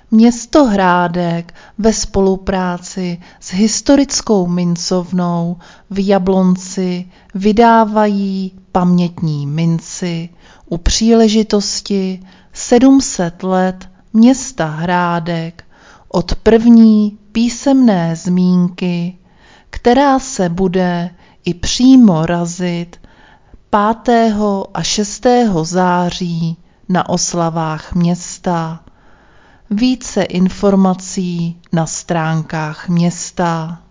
Město Hrádek ve spolupráci s historickou mincovnou v Jablonci vydávají pamětní minci u příležitosti 700 let města Hrádek od první písemné zmínky, která se bude i přímo razit 5. a 6. září na oslavách města. Více informací na stránkách města.